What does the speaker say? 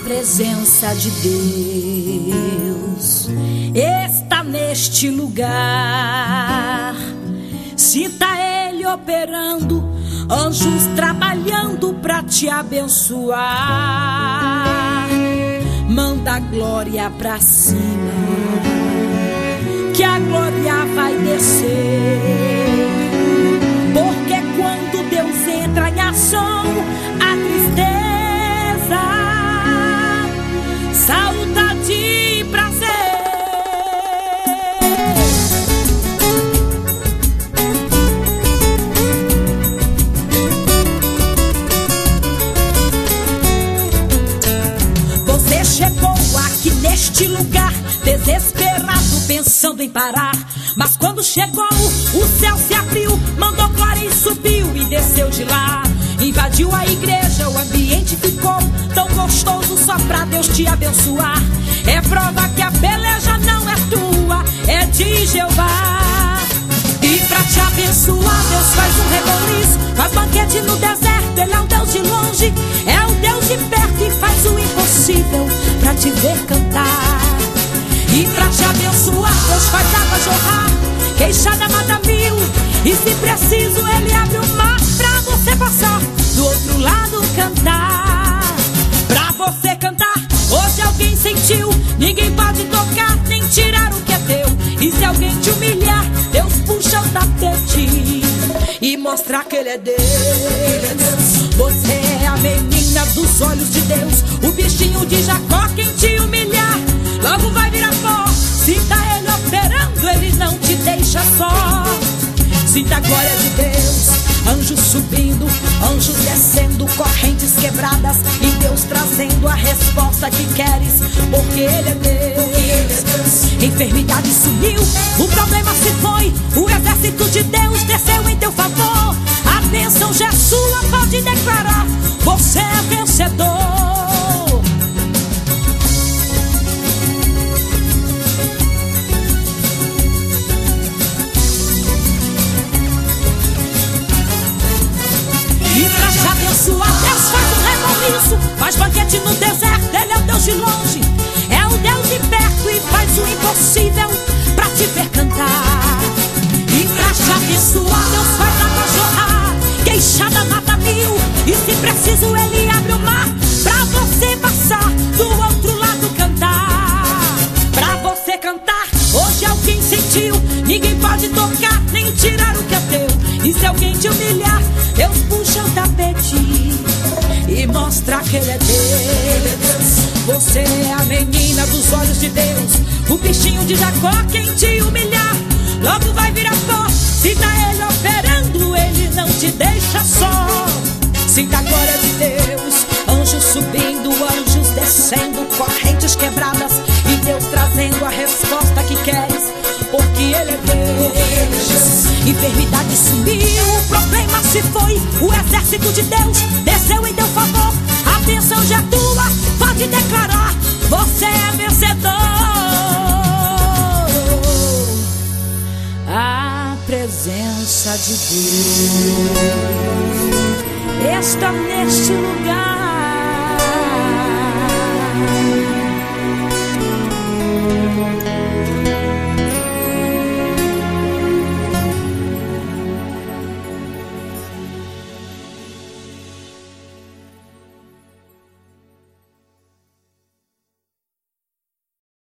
presença de Deus está neste lugar. Sinta Ele operando, anjos trabalhando pra te abençoar. Manda a glória pra cima, que a glória vai descer. Porque quando Deus entra em ação, a tristeza salta de prazer. Você chegou aqui neste lugar desesperado, pensando em parar. Mas quando chegou, o céu se abriu, mandou glória e subiu e desceu de lá. Invadiu a igreja, o ambiente ficou tão gostoso só pra Deus te abençoar. É prova que a peleja não é tua, é de Jeová. E pra te abençoar, Deus faz um reboliço, faz banquete no deserto. Ele é um Deus de longe, é um Deus de perto e faz o impossível pra te ver cantar. E pra te abençoar, Deus faz água jorrar, queixada mata mil. E se preciso, Ele abre o mar pra você passar do outro lado cantar. Pra você cantar, hoje alguém sentiu, ninguém pode tocar nem tirar o que é teu. E se alguém te humilhar, Deus puxa o tapete e mostra que Ele é Deus. Você é a menina dos olhos de Deus, o bichinho de Jacó. Quem te humilhar, logo vai virar pó. Sinta Ele operando, Ele não te deixa só. Sinta a glória de Deus, anjos subindo, anjos descendo, correntes quebradas e Deus trazendo a resposta que queres, porque Ele é Deus. Enfermidade sumiu, o problema se foi, o exército de Deus desceu em teu favor. A bênção já é sua, pode declarar, você é vencedor. E pra te abençoar, Deus faz um reboliço, faz banquete no deserto. Ele é o Deus de longe, é o Deus de perto e faz o impossível pra te ver cantar. E pra te abençoar, Deus faz água jorrar, queixada mata mil. E se preciso, Ele abre o mar pra você passar do outro lado cantar. Pra você cantar, hoje alguém sentiu, ninguém pode tocar nem tirar o que é teu. E se alguém te humilhar, Deus puxa o tapete e mostra que Ele é Deus. Você é a menina dos olhos de Deus, o bichinho de Jacó. Quem te humilhar, logo vai virar pó. Sinta Ele operando, Ele não te deixa só. Sinta a glória de Deus, anjos subindo, anjos descendo, correntes quebradas e Deus trazendo a resposta que queres, porque Ele é Deus. Enfermidade sumiu, o problema se foi, o exército de Deus desceu em teu favor. A bênção já é tua, pode declarar, você é vencedor. A presença de Deus está neste lugar.